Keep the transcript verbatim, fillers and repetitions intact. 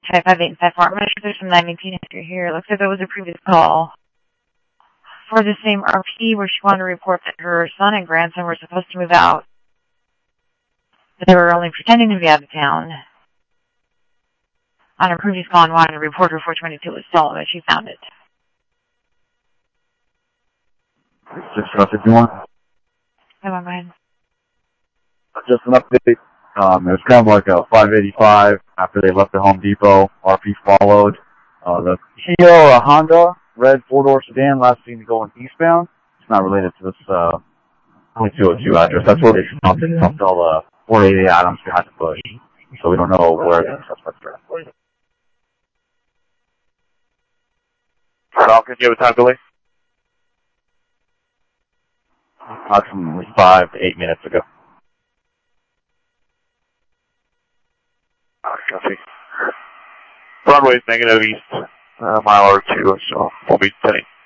five five eight and five four. I'm not sure there's some nine eighteen history here. It looks like there was a previous call for the same R P where she wanted to report that her son and grandson were supposed to move out, but they were only pretending to be out of town. On her previous call and wanted to report her four twenty-two was stolen, but she found it. Just uh, fifty-one. Come on, go ahead. Just an update. Um, it was kind of like a five eighty-five after they left the Home Depot. R P followed. Uh, the Kia or a Honda, red four-door sedan, last seen going eastbound. It's not related to this uh, twenty-two oh two address. That's where they found it. It's all uh, four eighty Adams behind the bush. So we don't know where the suspects are. Falcon, do you have a time delay? Approximately five to eight minutes ago. Copy. Runway's negative east, a mile or two, so we'll be ten.